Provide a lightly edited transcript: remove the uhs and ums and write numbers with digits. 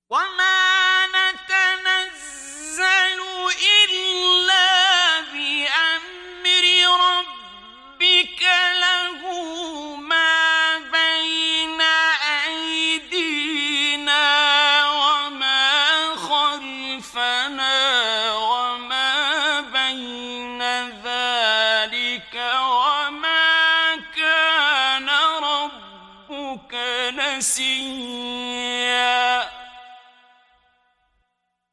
وما نتنزل إلا بأمر ربك له ما بين أيدينا وما خلفنا وما بين ذلك وما كان ربك نسيا.